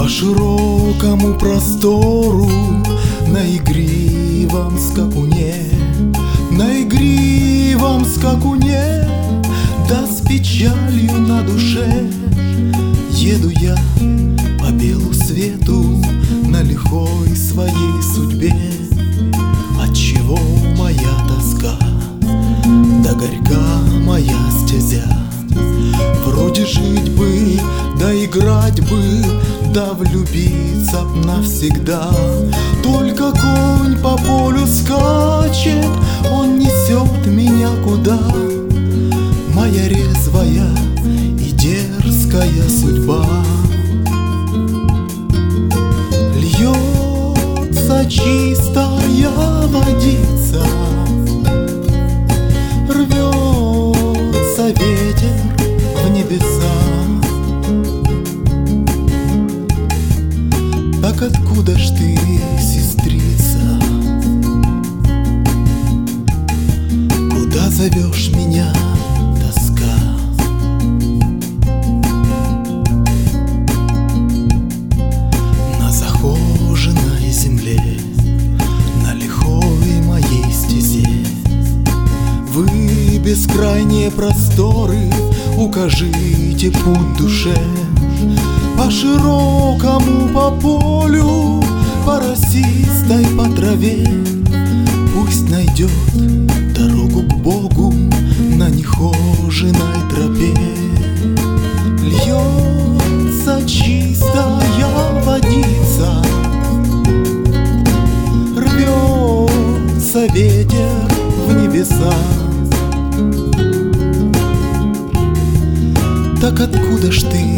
По широкому простору на игривом скакуне, на игривом скакуне, да с печалью на душе еду я по белу свету на лихой своей судьбе. Отчего моя тоска, да горька моя стезя? Вроде жить бы, да играть бы, да влюбиться б навсегда. Только конь по полю скачет, он несет меня куда. Моя резвая и дерзкая судьба. Льется чистая водица, рвется ветер в небеса. Так откуда ж ты, сестрица? Куда зовешь меня, тоска? На захоженной земле, на лихой моей стезе, вы, бескрайние просторы, укажите путь душе. По широкому, по полю, по росистой, по траве, пусть найдет дорогу к Богу на нехоженой тропе. Льется чистая водица, рвется ветер в небеса. Так откуда ж ты,